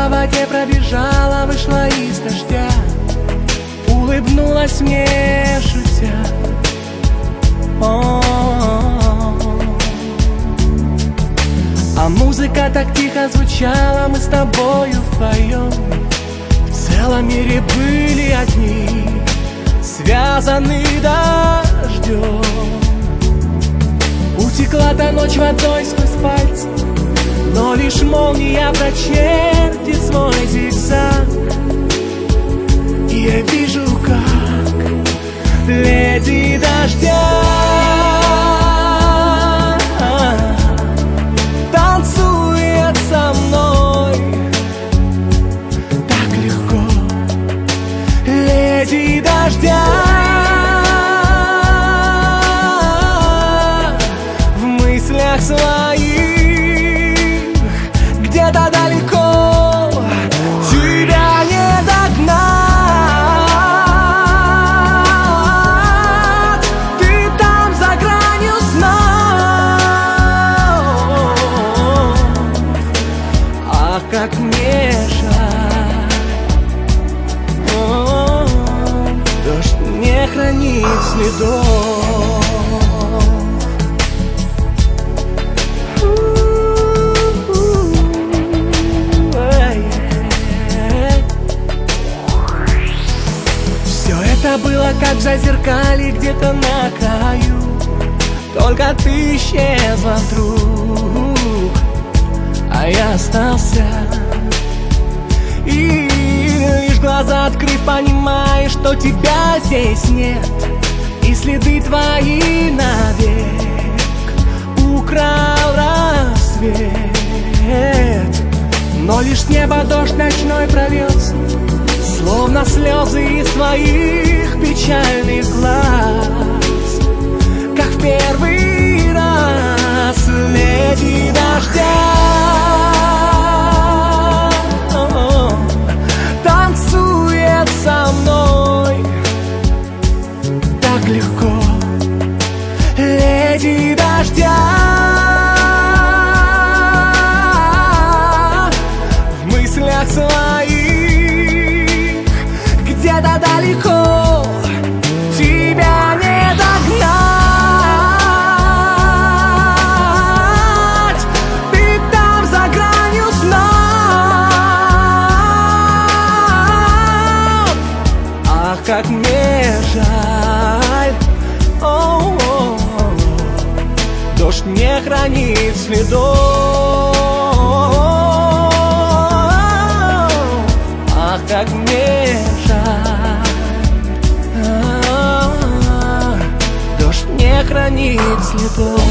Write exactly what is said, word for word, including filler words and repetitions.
по воде пробежала, вышла из дождя, улыбнулась мне, шутя. О-о-о. А музыка так тихо звучала, мы с тобою вдвоем в целом мире были одни, связаны дождем. Утекла та ночь водой сквозь пальцы, но лишь молния прочертит свой зигзаг. И я вижу, как леди дождя танцует со мной так легко. Леди дождя в мыслях своих где-то далеко, тебя не догнать. Ты там за гранью снов. Ах, как мне жаль, о-о-о, дождь не хранит следов. Это было как в зазеркалье где-то на краю, только ты исчезла вдруг, а я остался. И лишь глаза открыв, понимаешь, что тебя здесь нет, и следы твои навек украл рассвет. Но лишь с неба дождь ночной прольется, словно слезы из твоих печальных глаз, как в первый раз. Леди дождя танцует со мной так легко. Леди дождя в мыслях своих где-то далеко, тебя не догнать. Ты там за гранью снов. Ах, как мне жаль, о-о-о, дождь не хранит следов. Ах, как мне жаль, дождь не хранит следов.